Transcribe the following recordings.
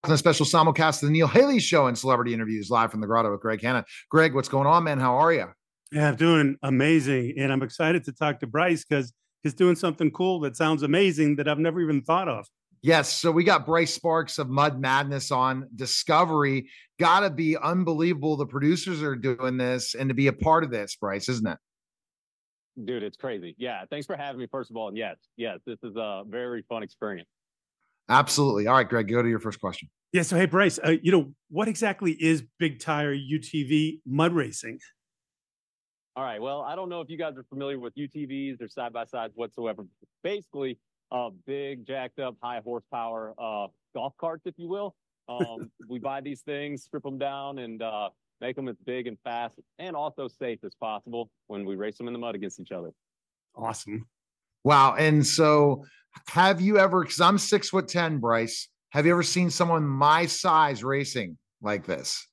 a special simulcast of the Neil Haley Show and celebrity interviews live from the Grotto with Greg Hanna. Greg, what's going on, man? How are you? Yeah, I'm doing amazing. And I'm excited to talk to Bryce because he's doing something cool that sounds amazing that I've never even thought of. Yes. So we got Bryce Sparks of Mud Madness on Discovery. Got to be unbelievable. The producers are doing this and to be a part of this, Bryce, isn't it? Dude, it's crazy. Yeah. Thanks for having me, first of all. And yes, this is a very fun experience. Absolutely. All right, Greg, go to your first question. Yeah. So, hey, Bryce, what exactly is Big Tire UTV mud racing? All right. Well, I don't know if you guys are familiar with UTVs or side-by-sides whatsoever. Basically, big, jacked up, high horsepower golf carts, if you will. We buy these things, strip them down, and make them as big and fast and also safe as possible when we race them in the mud against each other. Awesome. Wow. And so have you ever, because I'm 6'10", Bryce, have you ever seen someone my size racing like this?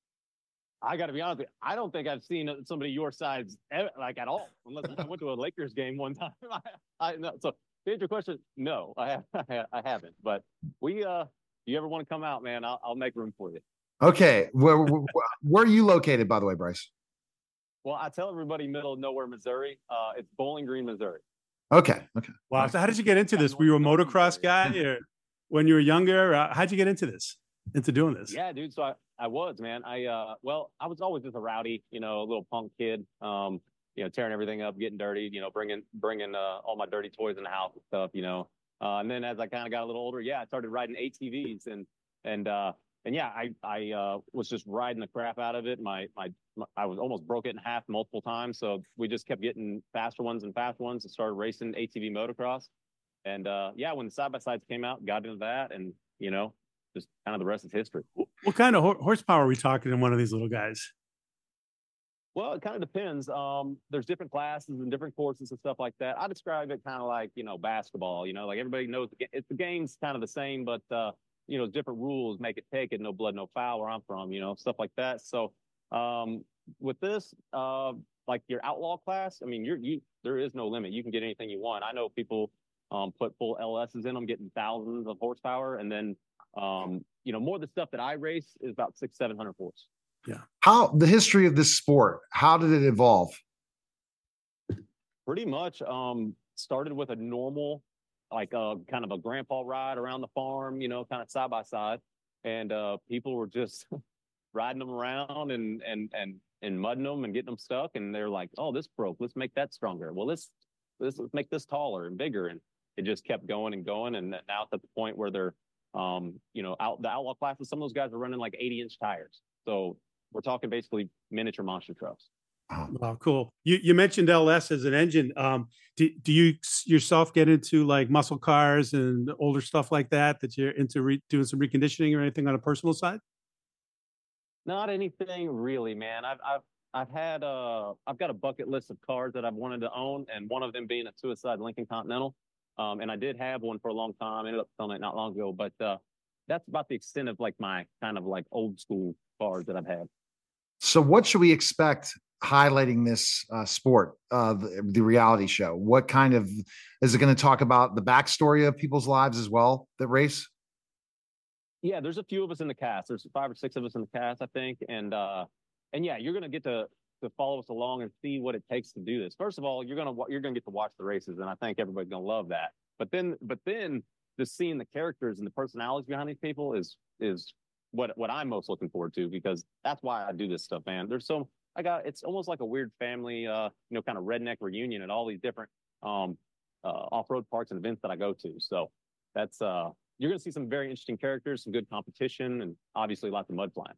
I got to be honest with you, I don't think I've seen somebody your size like at all, unless I went to a Lakers game one time. No, so to answer your question, no, I haven't. But if you ever want to come out, man, I'll make room for you. Okay. Where are you located, by the way, Bryce? Well, I tell everybody middle of nowhere, Missouri. It's Bowling Green, Missouri. Okay. Wow. So how did you get into this? Were you a motocross guy or when you were younger? How'd you get into doing this? Yeah, dude. So I was, man. I was always just a rowdy, little punk kid, tearing everything up, getting dirty, bringing all my dirty toys in the house and stuff, and then as I kind of got a little older, I started riding ATVs and yeah, I was just riding the crap out of it. I was almost broke it in half multiple times. So we just kept getting faster ones and started racing ATV motocross. And when the side-by-sides came out, got into that and, just kind of the rest is history. What kind of horsepower are we talking in one of these little guys? Well, it kind of depends. There's different classes and different courses and stuff like that. I describe it kind of like, basketball, like everybody knows the game's kind of the same, but, different rules, make it take it, no blood, no foul where I'm from, stuff like that. So with this, like your outlaw class, I mean, there is no limit. You can get anything you want. I know people put full LSs in them, getting thousands of horsepower, and then more of the stuff that I race is about 600-700 horse. Yeah. How the history of this sport? How did it evolve? Pretty much started with a normal, like kind of a grandpa ride around the farm, kind of side by side, and people were just riding them around and mudding them and getting them stuck, and they're like, "Oh, this broke. Let's make that stronger. Well, let's make this taller and bigger," and it just kept going and going, and now it's at the point where they're out the outlaw classes. Some of those guys are running like 80-inch tires, so we're talking basically miniature monster trucks. Wow, cool. You mentioned LS as an engine. Do you yourself get into like muscle cars and older stuff like that you're into doing some reconditioning or anything on a personal side? Not anything really, man. I've got a bucket list of cars that I've wanted to own, and one of them being a Suicide Lincoln Continental. And I did have one for a long time. I ended up selling it not long ago, but that's about the extent of like my kind of like old school cars that I've had. So what should we expect highlighting this sport, the reality show? What kind of, is it going to talk about the backstory of people's lives as well that race? Yeah, there's a few of us in the cast. There's 5 or 6 of us in the cast, I think. And yeah, you're going to get to follow us along and see what it takes to do this. First of all, you're going to get to watch the races, and I think everybody's going to love that. But then just seeing the characters and the personalities behind these people is what I'm most looking forward to, because that's why I do this stuff, man. It's almost like a weird family, kind of redneck reunion at all these different off-road parks and events that I go to. So that's you're going to see some very interesting characters, some good competition, and obviously lots of mud flying.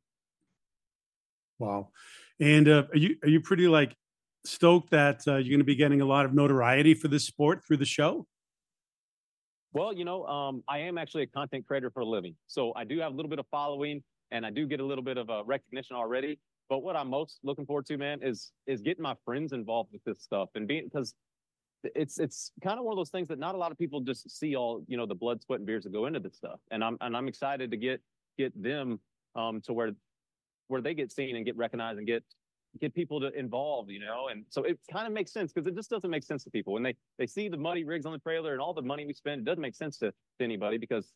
Wow. And are you pretty like stoked that you're going to be getting a lot of notoriety for this sport through the show? Well, I am actually a content creator for a living, so I do have a little bit of following, and I do get a little bit of recognition already. But what I'm most looking forward to, man, is getting my friends involved with this stuff, and because it's kind of one of those things that not a lot of people just see all the blood, sweat, and beers that go into this stuff, and I'm excited to get them to where they get seen and get recognized and get people to involved, and so it kind of makes sense, because it just doesn't make sense to people when they see the muddy rigs on the trailer and all the money we spend. It doesn't make sense to anybody, because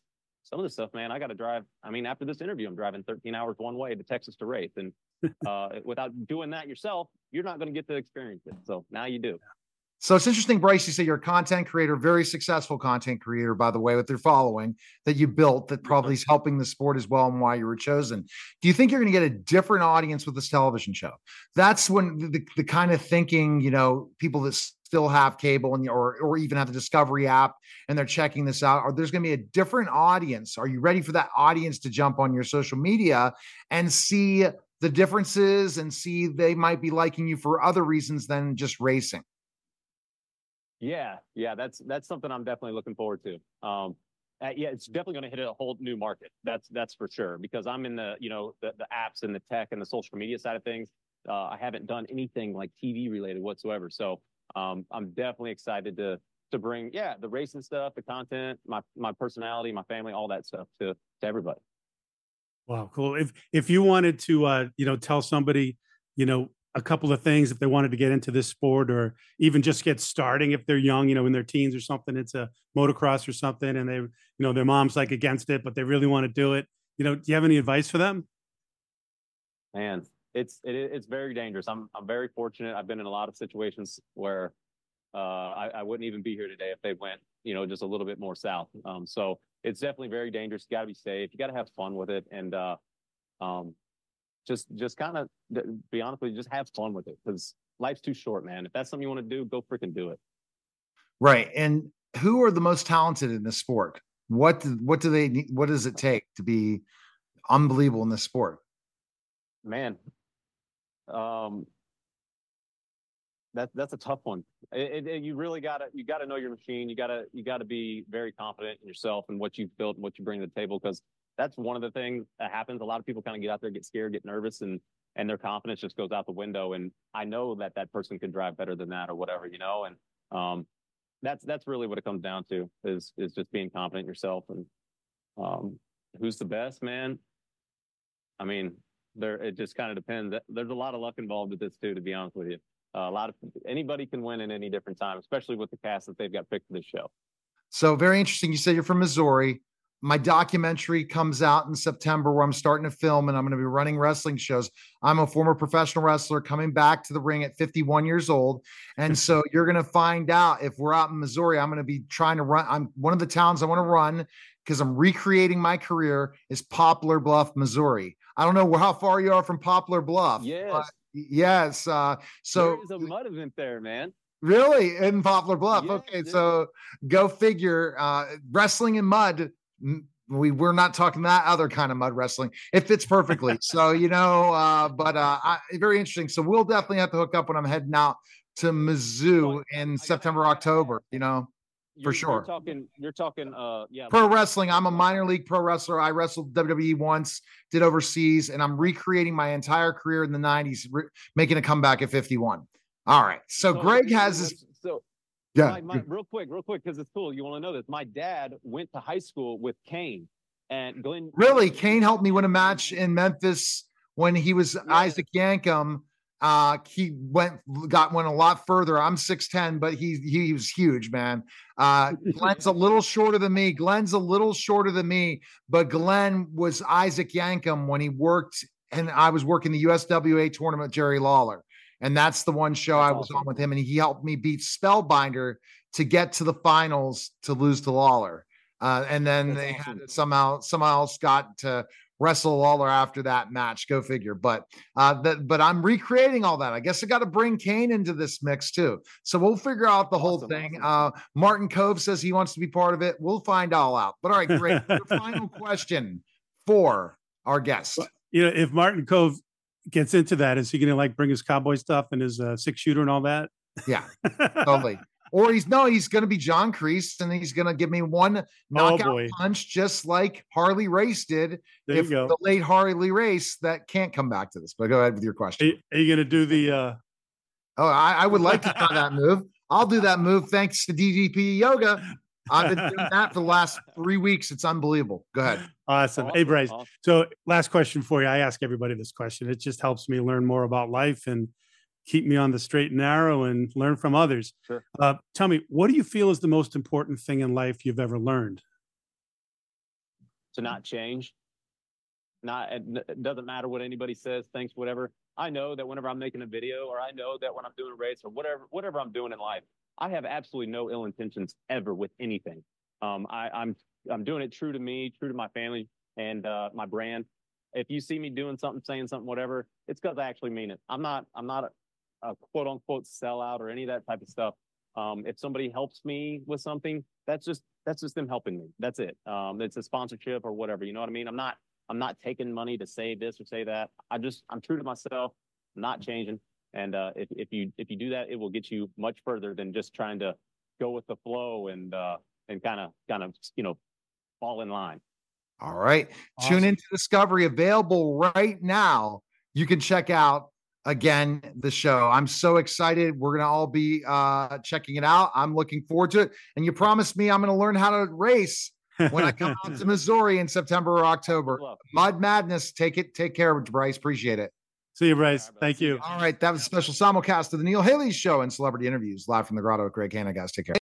some of the stuff, man, I got to drive. I mean, after this interview, I'm driving 13 hours one way to Texas to race. And without doing that yourself, you're not going to get to experience it. So now you do. So it's interesting, Bryce, you say you're a content creator, very successful content creator, by the way, with your following that you built that probably is helping the sport as well and why you were chosen. Do you think you're going to get a different audience with this television show? That's when the kind of thinking, you know, people that still have cable and or even have the Discovery app and they're checking this out, or there's going to be a different audience. Are you ready for that audience to jump on your social media and see the differences and see they might be liking you for other reasons than just racing? Yeah, that's something I'm definitely looking forward to. Yeah, it's definitely going to hit a whole new market. That's for sure, because I'm in the the apps and the tech and the social media side of things. I haven't done anything like TV related whatsoever, so I'm definitely excited to bring the racing stuff, the content, my personality, my family, all that stuff to everybody. Wow, cool. If you wanted to tell somebody, a couple of things if they wanted to get into this sport or even just get starting if they're young, in their teens or something, it's a motocross or something, and they, their mom's like against it, but they really want to do it. Do you have any advice for them? Man, it's very dangerous. I'm very fortunate. I've been in a lot of situations where I wouldn't even be here today if they went, just a little bit more south. So it's definitely very dangerous. You got to be safe. You got to have fun with it, and just kind of be honest with you, just have fun with it, because life's too short, man. If that's something you want to do, go freaking do it. Right. And who are the most talented in this sport? What do they need? What does it take to be unbelievable in this sport? Man, that's a tough one. You really gotta know your machine. You gotta be very confident in yourself and what you've built and what you bring to the table, because that's one of the things that happens. A lot of people kind of get out there, get scared, get nervous, and their confidence just goes out the window. And I know that person can drive better than that or whatever, and that's really what it comes down to is just being confident in yourself. And who's the best, man? I mean, it just kind of depends. There's a lot of luck involved with this too, to be honest with you. Anybody can win at any different time, especially with the cast that they've got picked for this show. So very interesting. You say you're from Missouri. My documentary comes out in September where I'm starting to film, and I'm going to be running wrestling shows. I'm a former professional wrestler coming back to the ring at 51 years old. And so you're going to find out if we're out in Missouri. I'm going to be trying to run. I'm one of the towns I want to run because I'm recreating my career is Poplar Bluff, Missouri. I don't know how far you are from Poplar Bluff. Yes. Yes. So there's a mud event there, man. Really? In Poplar Bluff. Yeah, okay. Dude. So go figure. Wrestling in mud. We're not talking that other kind of mud wrestling. It fits perfectly. So, very interesting. So we'll definitely have to hook up when I'm heading out to Mizzou in September, October, for sure. You're talking, pro wrestling. I'm a minor league pro wrestler. I wrestled WWE once, did overseas, and I'm recreating my entire career in the 90s, making a comeback at 51. All right. So Greg has this. Yeah. Real quick, because it's cool. You want to know this. My dad went to high school with Kane and Glenn. Really? Kane helped me win a match in Memphis when he was Isaac Yankem. He went a lot further. I'm 6'10", but he was huge, man. Glenn's a little shorter than me. But Glenn was Isaac Yankem when he worked, and I was working the USWA tournament with Jerry Lawler. And that's the one show I was on with him. And he helped me beat Spellbinder to get to the finals to lose to Lawler. And then they had somehow else got to wrestle Lawler after that match. Go figure. But I'm recreating all that. I guess I got to bring Kane into this mix too. So we'll figure out the whole thing. Martin Kove says he wants to be part of it. We'll find all out. But all right, great. Your final question for our guest. If Martin Kove gets into that, is he going to bring his cowboy stuff and his 6-shooter and all that? Yeah, totally. Or he's going to be John Kreese, and he's going to give me one knockout punch, just like Harley Race did. There you go. The late Harley Race that can't come back to this. But go ahead with your question. Are you going to do the? I would like to try that move. I'll do that move thanks to DDP Yoga. I've been doing that for the last 3 weeks. It's unbelievable. Go ahead. Awesome. Hey, Bryce. So last question for you. I ask everybody this question. It just helps me learn more about life and keep me on the straight and narrow and learn from others. Sure. Tell me, what do you feel is the most important thing in life you've ever learned? to not change. It doesn't matter what anybody says, thinks, whatever. I know that whenever I'm making a video, or I know that when I'm doing a race, or whatever I'm doing in life, I have absolutely no ill intentions ever with anything. I'm doing it true to me, true to my family and my brand. If you see me doing something, saying something, whatever, it's because I actually mean it. I'm not a quote unquote sellout or any of that type of stuff. If somebody helps me with something, that's just them helping me. That's it. It's a sponsorship or whatever. You know what I mean? I'm not taking money to say this or say that. I'm true to myself, not changing. And if you do that, it will get you much further than just trying to go with the flow and kind of fall in line. All right. Awesome. Tune into Discovery, available right now. You can check out again the show. I'm so excited. We're gonna all be checking it out. I'm looking forward to it. And you promised me I'm gonna learn how to race when I come out to Missouri in September or October. Mud Madness. Take care, Bryce. Appreciate it. See you, Bryce. Thank you. All right. That was a special simulcast of the Neil Haley Show and celebrity interviews live from the Grotto with Greg Hanna, guys. Take care.